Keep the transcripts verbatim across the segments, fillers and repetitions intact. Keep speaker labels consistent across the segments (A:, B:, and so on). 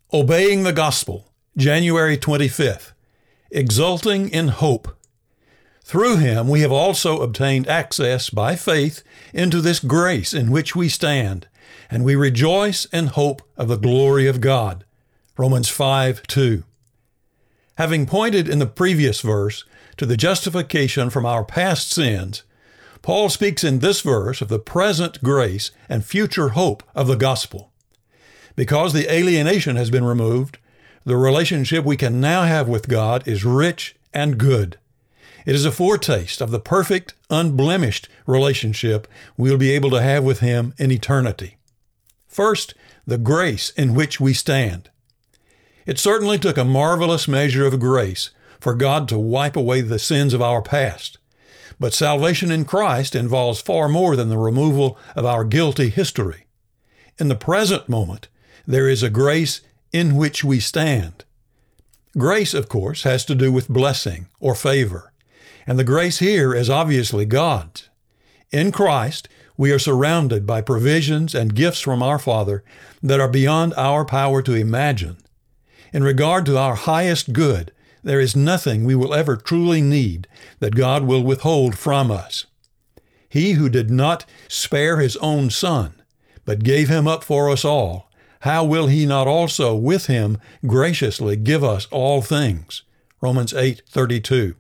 A: Obeying the Gospel, January twenty-fifth. Exulting in hope. Through him we have also obtained access by faith into this grace in which we stand, and we rejoice in hope of the glory of God. Romans five two. Having pointed in the previous verse to the justification from our past sins, Paul speaks in this verse of the present grace and future hope of the gospel. Because the alienation has been removed, the relationship we can now have with God is rich and good. It is a foretaste of the perfect, unblemished relationship we'll be able to have with Him in eternity. First, the grace in which we stand. It certainly took a marvelous measure of grace for God to wipe away the sins of our past. But salvation in Christ involves far more than the removal of our guilty history. In the present moment, there is a grace in which we stand. Grace, of course, has to do with blessing or favor, and the grace here is obviously God's. In Christ, we are surrounded by provisions and gifts from our Father that are beyond our power to imagine. In regard to our highest good, there is nothing we will ever truly need that God will withhold from us. He who did not spare His own Son, but gave Him up for us all, how will He not also with Him graciously give us all things? Romans eight thirty-two.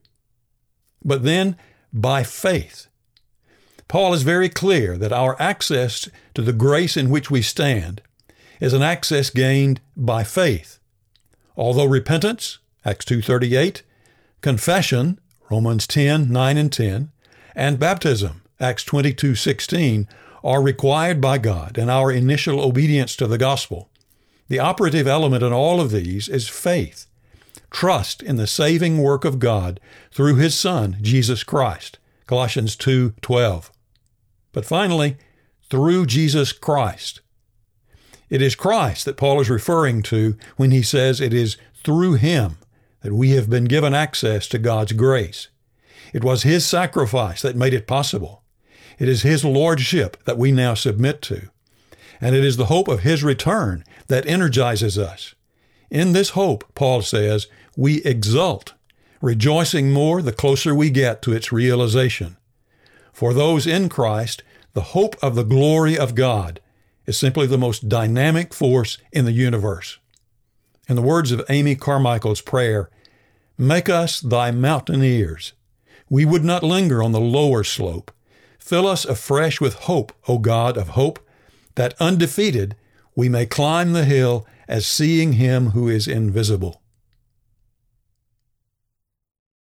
A: But then, by faith. Paul is very clear that our access to the grace in which we stand is an access gained by faith. Although repentance, Acts two thirty-eight, confession, Romans ten nine and ten, and baptism, Acts twenty-two sixteen, are required by God in our initial obedience to the gospel, the operative element in all of these is faith, trust in the saving work of God through His Son, Jesus Christ, Colossians two twelve. But finally, through Jesus Christ. It is Christ that Paul is referring to when he says it is through Him that we have been given access to God's grace. It was His sacrifice that made it possible. It is His lordship that we now submit to. And it is the hope of His return that energizes us. In this hope, Paul says, we exult, rejoicing more the closer we get to its realization. For those in Christ, the hope of the glory of God is simply the most dynamic force in the universe. In the words of Amy Carmichael's prayer, "Make us thy mountaineers. We would not linger on the lower slope. Fill us afresh with hope, O God of hope, that undefeated we may climb the hill as seeing Him who is invisible."